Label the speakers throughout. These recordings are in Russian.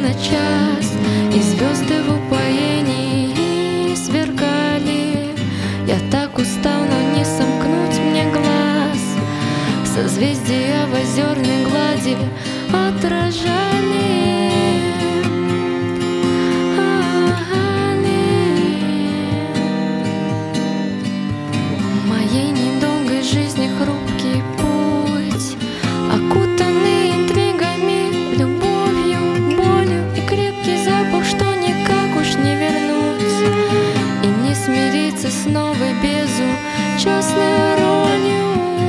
Speaker 1: на час, и звезды в упоении сверкали. Я так устал, но не сомкнуть мне глаз. Созвездия в озерной глади отражали. Моей недолгой жизни хрупкий путь, окутанный интригами, любовью, болью и крепкий запах, что никак уж не вернуть и не смириться с новой безучастной ролью.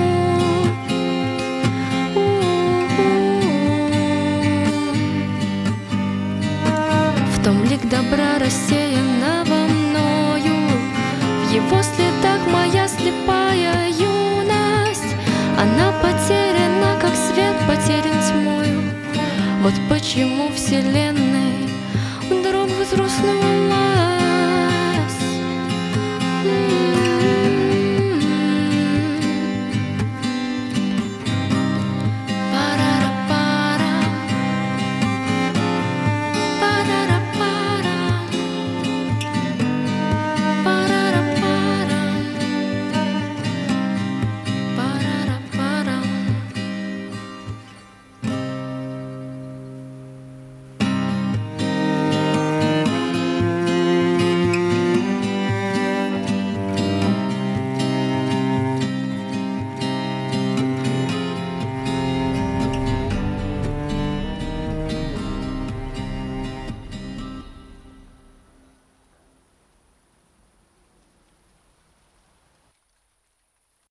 Speaker 1: В том лик добра, рассеянного мною, в его следах моя слепая юность. Она потеряна, как свет потерян тьмою. Вот почему вселенной вдруг взгрустнула.